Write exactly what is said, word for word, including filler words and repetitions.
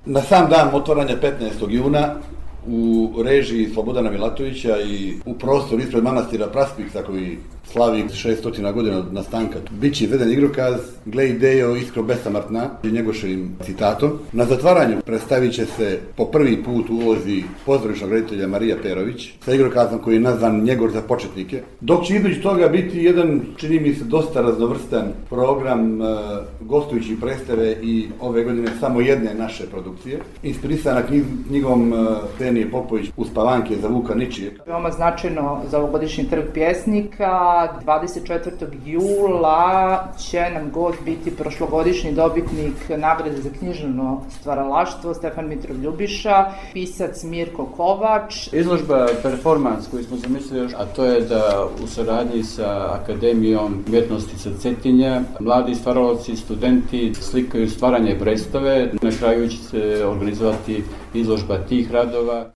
Na sam dan otvaranja petnaestog juna u režiji Slobodana Milatovića i u prostoru ispred manastira Praspica koji slavi šeststo godina od nastanka, biće izveden igrokaz Gle idejo iskro besamrtna i njegoševim citatom. Na zatvaranju predstavit će se po prvi put u ulozi pozorišnog reditelja Marija Perović sa igrokazom koji je nazvan Njegor za početnike, dok će između toga biti jedan, čini mi se, dosta raznovrstan program e, gostujući predstave i ove godine samo jedne naše produkcije, inspirisana knjigom e, Tenije Popović Uspavanke za Vuka Ničijeg. Veoma značajno za ovogodišnji trg pjesnika. dvadeset četvrtog jula će nam gost biti prošlogodišnji dobitnik nagrade za književno stvaralaštvo Stefan Mitrov Ljubiša, pisac Mirko Kovač. Izložba performans koju smo zamislili, a to je da u saradnji sa Akademijom umjetnosti sa Cetinja mladi stvaralaci, studenti slikaju stvaranje predstave. Na kraju će se organizovati izložba tih radova.